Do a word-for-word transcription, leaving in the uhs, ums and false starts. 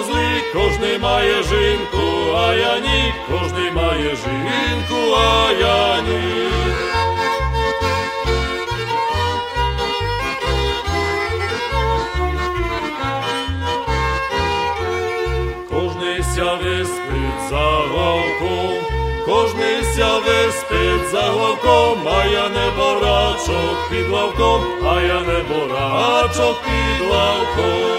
козли, кожний має жінку, а я ні, кожний має жінку, а я ні. Кожний сяде спить за главком, кожний сяде спить за главком, а я не барачок під лавком, а я не барачок під лавком.